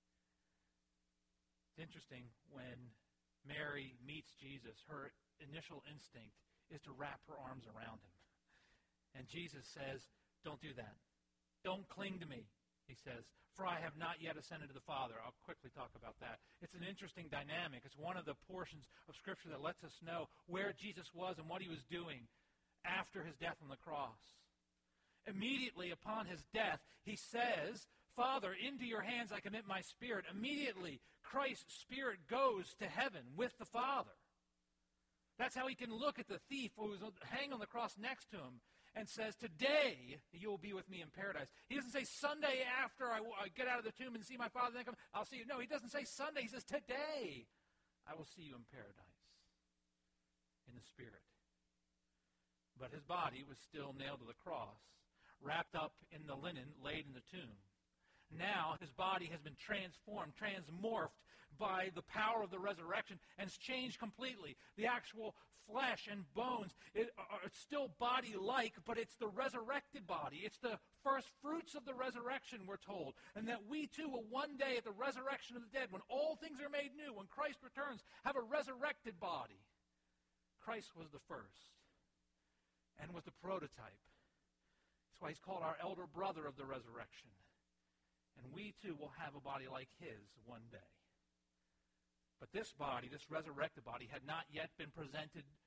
It's interesting, when Mary meets Jesus, her initial instinct is to wrap her arms around Him. And Jesus says, don't do that. Don't cling to me, He says, for I have not yet ascended to the Father. I'll quickly talk about that. It's an interesting dynamic. It's one of the portions of Scripture that lets us know where Jesus was and what He was doing after His death on the cross. Immediately upon His death, He says, Father, into your hands I commit my spirit. Immediately, Christ's Spirit goes to heaven with the Father. That's how He can look at the thief who was hanging on the cross next to Him and says, today you will be with me in paradise. He doesn't say Sunday after I get out of the tomb and see my Father, then come, I'll see you. No, He doesn't say Sunday. He says, today I will see you in paradise in the Spirit. But His body was still nailed to the cross, wrapped up in the linen laid in the tomb. Now His body has been transformed, transmorphed by the power of the resurrection, and it's changed completely. The actual flesh and bones, it's still body-like, but it's the resurrected body. It's the first fruits of the resurrection, we're told. And that we too will one day at the resurrection of the dead, when all things are made new, when Christ returns, have a resurrected body. Christ was the first and was the prototype. That's why He's called our elder brother of the resurrection. And we too will have a body like His one day. But this body, this resurrected body, had not yet been presented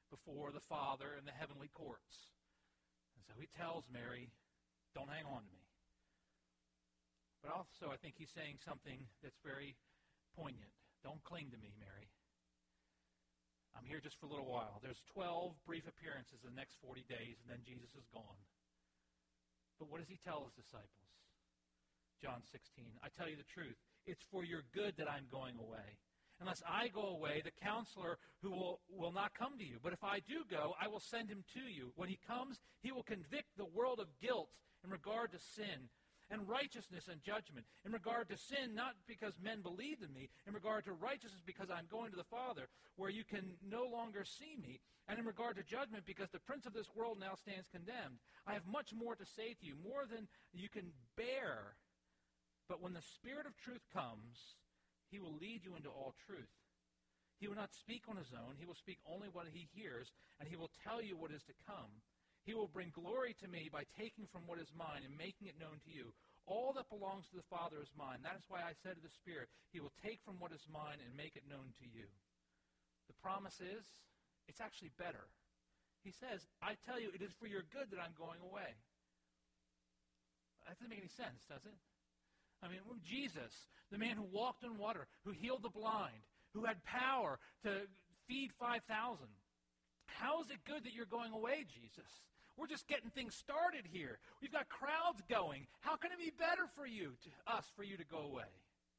before the Father in the heavenly courts. And so he tells Mary, don't hang on to me. But also I think he's saying something that's very poignant. Don't cling to me, Mary. I'm here just for a little while. There's 12 brief appearances in the next 40 days, and then Jesus is gone. But what does he tell his disciples? John 16, I tell you the truth. It's for your good that I'm going away. Unless I go away, the counselor who will not come to you. But if I do go, I will send him to you. When he comes, he will convict the world of guilt in regard to sin and righteousness and judgment. In regard to sin, not because men believed in me. In regard to righteousness, because I'm going to the Father, where you can no longer see me. And in regard to judgment, because the prince of this world now stands condemned. I have much more to say to you, more than you can bear. But when the Spirit of truth comes, he will lead you into all truth. He will not speak on his own. He will speak only what he hears, and he will tell you what is to come. He will bring glory to me by taking from what is mine and making it known to you. All that belongs to the Father is mine. That is why I said to the Spirit, he will take from what is mine and make it known to you. The promise is, it's actually better. He says, I tell you, it is for your good that I'm going away. That doesn't make any sense, does it? I mean, Jesus, the man who walked on water, who healed the blind, who had power to feed 5,000. How is it good that you're going away, Jesus? We're just getting things started here. We've got crowds going. How can it be better for you, for you to go away?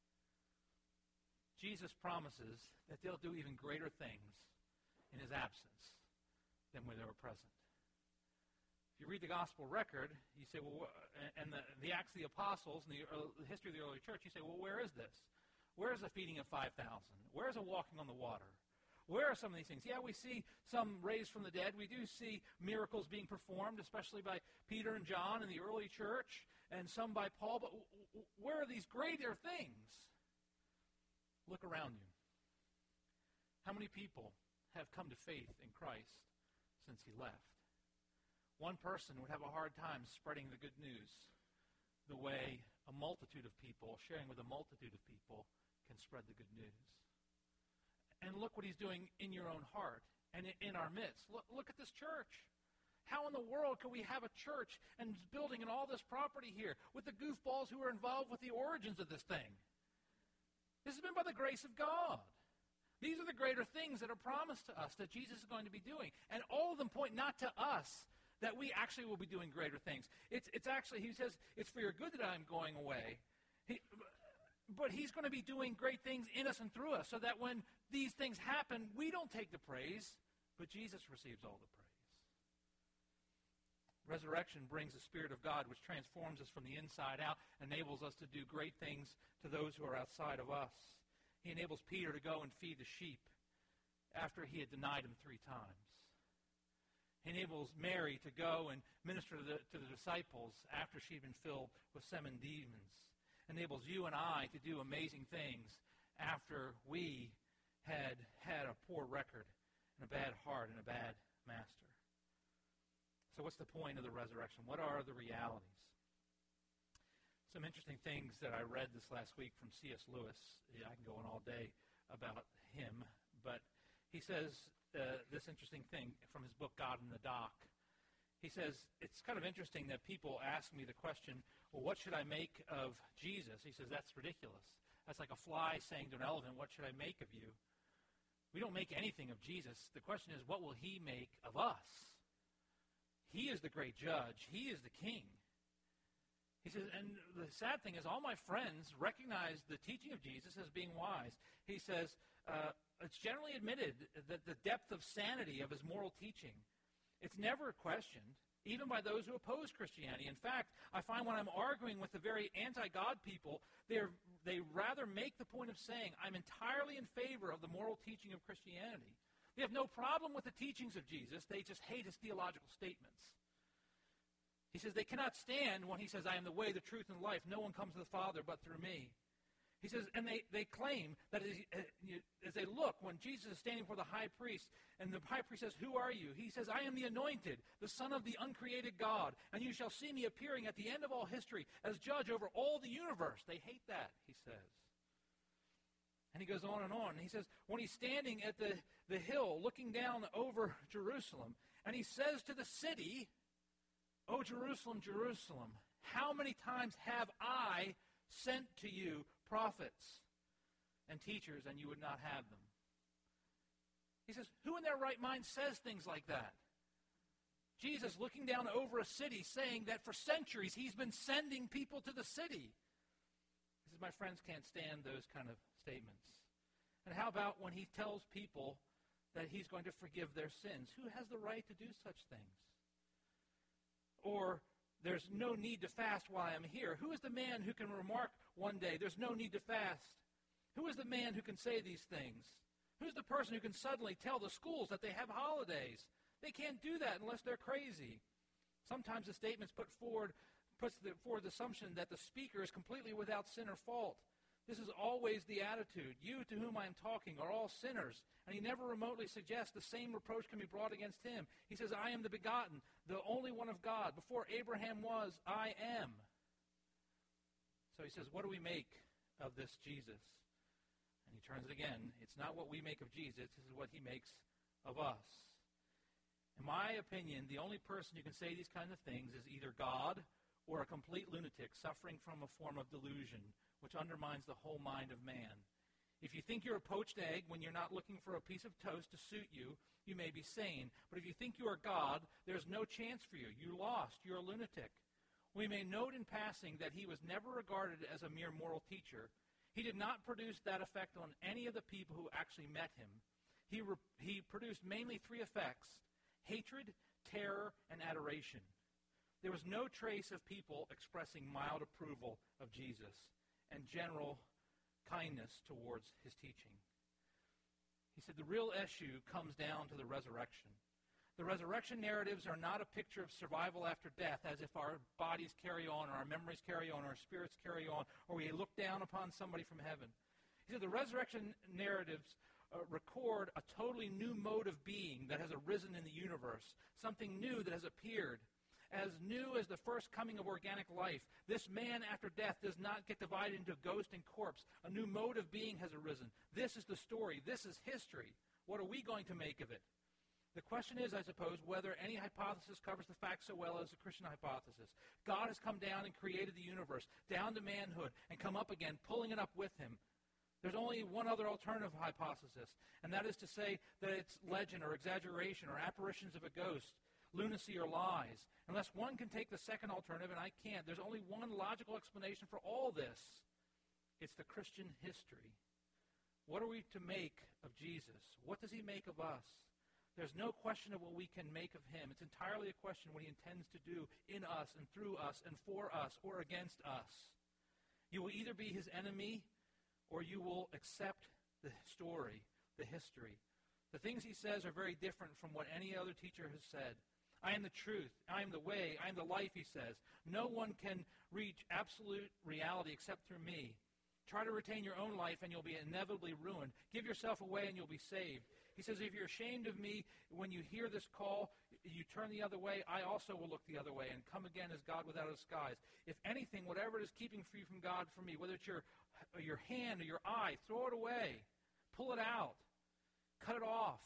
Jesus promises that they'll do even greater things in his absence than when they were present. If you read the gospel record, you say, well, and the Acts of the Apostles and the history of the early church, you say, well, where is this? Where is the feeding of 5,000? Where is the walking on the water? Where are some of these things? Yeah, we see some raised from the dead. We do see miracles being performed, especially by Peter and John in the early church, and some by Paul. But where are these greater things? Look around you. How many people have come to faith in Christ since he left? One person would have a hard time spreading the good news the way a multitude of people, sharing with a multitude of people, can spread the good news. And look what he's doing in your own heart and in our midst. Look at this church. How in the world could we have a church and building and all this property here with the goofballs who are involved with the origins of this thing? This has been by the grace of God. These are the greater things that are promised to us that Jesus is going to be doing. And all of them point not to us, that we actually will be doing greater things. It's actually, he says, it's for your good that I'm going away. But he's going to be doing great things in us and through us so that when these things happen, we don't take the praise, but Jesus receives all the praise. Resurrection brings the Spirit of God, which transforms us from the inside out, enables us to do great things to those who are outside of us. He enables Peter to go and feed the sheep after he had denied him 3 times. He enables Mary to go and minister to the disciples after she'd been filled with 7 demons. Enables you and I to do amazing things after we had a poor record and a bad heart and a bad master. So what's the point of the resurrection? What are the realities? Some interesting things that I read this last week from C.S. Lewis. I can go on all day about him, but he says this interesting thing from his book, God in the Dock. He says, it's kind of interesting that people ask me the question, well, what should I make of Jesus? He says, that's ridiculous. That's like a fly saying to an elephant, what should I make of you? We don't make anything of Jesus. The question is, what will he make of us? He is the great judge. He is the king. He says, and the sad thing is all my friends recognize the teaching of Jesus as being wise. He says, it's generally admitted that the depth of sanity of his moral teaching, it's never questioned, even by those who oppose Christianity. In fact, I find when I'm arguing with the very anti-God people, they rather make the point of saying, I'm entirely in favor of the moral teaching of Christianity. They have no problem with the teachings of Jesus. They just hate his theological statements. He says they cannot stand when he says, I am the way, the truth, and life. No one comes to the Father but through me. He says, and they claim that as they look, when Jesus is standing before the high priest, and the high priest says, who are you? He says, I am the anointed, the Son of the uncreated God, and you shall see me appearing at the end of all history as judge over all the universe. They hate that, he says. And he goes on and on. And he says, when he's standing at the hill looking down over Jerusalem, and he says to the city, "O Jerusalem, Jerusalem, how many times have I sent to you prophets and teachers, and you would not have them?" He says, who in their right mind says things like that? Jesus looking down over a city saying that for centuries he's been sending people to the city. He says, my friends can't stand those kind of statements. And how about when he tells people that he's going to forgive their sins? Who has the right to do such things? Or, there's no need to fast while I'm here. Who is the man who can remark one day, there's no need to fast? Who is the man who can say these things? Who's the person who can suddenly tell the schools that they have holidays? They can't do that unless they're crazy. Sometimes the statements puts forward the assumption that the speaker is completely without sin or fault. This is always the attitude. You to whom I am talking are all sinners. And he never remotely suggests the same reproach can be brought against him. He says, I am the begotten, the only one of God. Before Abraham was, I am. So he says, what do we make of this Jesus? And he turns it again. It's not what we make of Jesus. This is what he makes of us. In my opinion, the only person who can say these kinds of things is either God or a complete lunatic suffering from a form of delusion, which undermines the whole mind of man. If you think you're a poached egg when you're not looking for a piece of toast to suit you, you may be sane. But if you think you are God, there's no chance for you. You're lost. You're a lunatic. We may note in passing that he was never regarded as a mere moral teacher. He did not produce that effect on any of the people who actually met him. He produced mainly three effects: hatred, terror, and adoration. There was no trace of people expressing mild approval of Jesus and general kindness towards his teaching. He said the real issue comes down to the resurrection. The resurrection narratives are not a picture of survival after death, as if our bodies carry on, or our memories carry on, or our spirits carry on, or we look down upon somebody from heaven. He said the resurrection narratives record a totally new mode of being that has arisen in the universe, something new that has appeared. As new as the first coming of organic life, this man after death does not get divided into ghost and corpse. A new mode of being has arisen. This is the story. This is history. What are we going to make of it? The question is, I suppose, whether any hypothesis covers the facts so well as the Christian hypothesis. God has come down and created the universe, down to manhood, and come up again, pulling it up with him. There's only one other alternative hypothesis, and that is to say that it's legend or exaggeration or apparitions of a ghost, lunacy or lies. Unless one can take the second alternative, and I can't, there's only one logical explanation for all this. It's the Christian history. What are we to make of Jesus? What does he make of us? There's no question of what we can make of him. It's entirely a question what he intends to do in us and through us and for us or against us. You will either be his enemy or you will accept the story, the history. The things he says are very different from what any other teacher has said. I am the truth. I am the way. I am the life, he says. No one can reach absolute reality except through me. Try to retain your own life and you'll be inevitably ruined. Give yourself away and you'll be saved. He says, if you're ashamed of me, when you hear this call, you turn the other way, I also will look the other way and come again as God without a disguise. If anything, whatever it is keeping you from God from me, whether it's your hand or your eye, throw it away. Pull it out. Cut it off.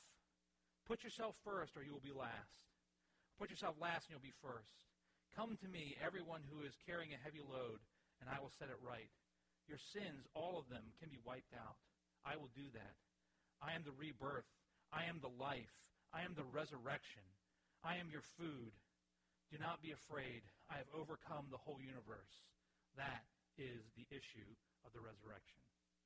Put yourself first or you will be last. Put yourself last and you'll be first. Come to me, everyone who is carrying a heavy load, and I will set it right. Your sins, all of them, can be wiped out. I will do that. I am the rebirth. I am the life. I am the resurrection. I am your food. Do not be afraid. I have overcome the whole universe. That is the issue of the resurrection.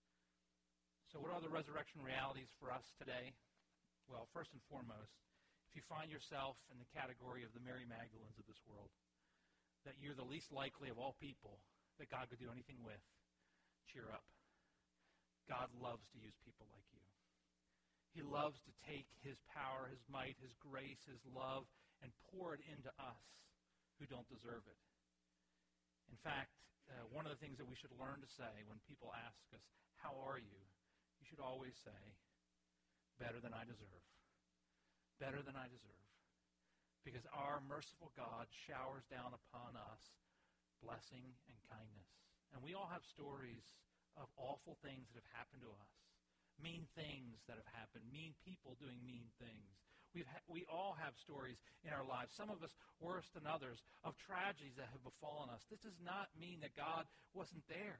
So what are the resurrection realities for us today? Well, first and foremost, if you find yourself in the category of the Mary Magdalens of this world, that you're the least likely of all people that God could do anything with, cheer up. God loves to use people like you. He loves to take his power, his might, his grace, his love, and pour it into us who don't deserve it. In fact, one of the things that we should learn to say when people ask us, how are you? You should always say, better than I deserve. Better than I deserve. Because our merciful God showers down upon us blessing and kindness. And we all have stories of awful things that have happened to us. mean things that have happened, mean people doing mean things. We all have stories in our lives, some of us worse than others, of tragedies that have befallen us. This does not mean that God wasn't there.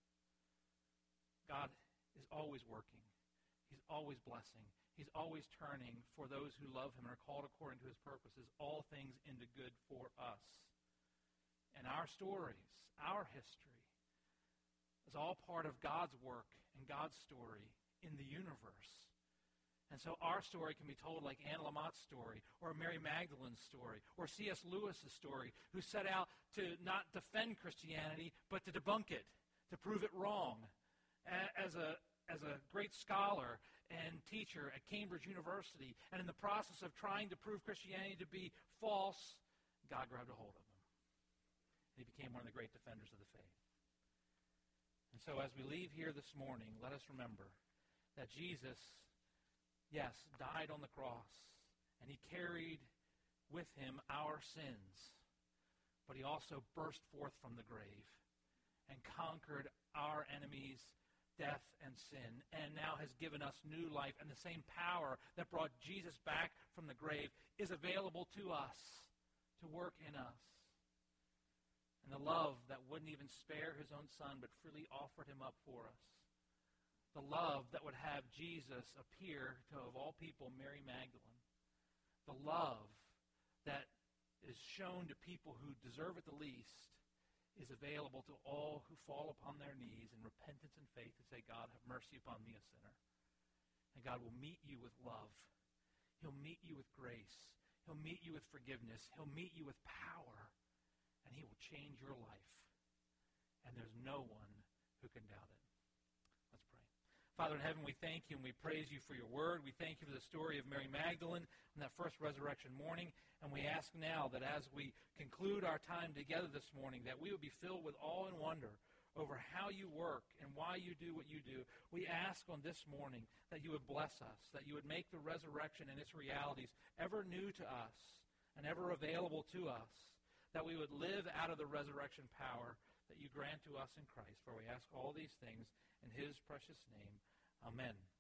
God is always working. He's always blessing. He's always turning for those who love him and are called according to his purposes, all things into good for us. And our stories, our history, is all part of God's work and God's story in the universe. And so our story can be told like Anne Lamott's story, or Mary Magdalene's story, or C.S. Lewis's story, who set out to not defend Christianity, but to debunk it, to prove it wrong. As a great scholar and teacher at Cambridge University, and in the process of trying to prove Christianity to be false, God grabbed a hold of him. And he became one of the great defenders of the faith. And so as we leave here this morning, let us remember that Jesus, yes, died on the cross, and he carried with him our sins, but he also burst forth from the grave and conquered our enemies, death and sin, and now has given us new life, and the same power that brought Jesus back from the grave is available to us, to work in us. And the love that wouldn't even spare his own son, but freely offered him up for us. The love that would have Jesus appear to, of all people, Mary Magdalene. The love that is shown to people who deserve it the least is available to all who fall upon their knees in repentance and faith and say, God, have mercy upon me, a sinner. And God will meet you with love. He'll meet you with grace. He'll meet you with forgiveness. He'll meet you with power. And he will change your life. And there's no one who can doubt it. Let's pray. Father in heaven, we thank you and we praise you for your word. We thank you for the story of Mary Magdalene on that first resurrection morning. And we ask now that as we conclude our time together this morning, that we would be filled with awe and wonder over how you work and why you do what you do. We ask on this morning that you would bless us, that you would make the resurrection and its realities ever new to us and ever available to us, that we would live out of the resurrection power that you grant to us in Christ. For we ask all these things in his precious name. Amen.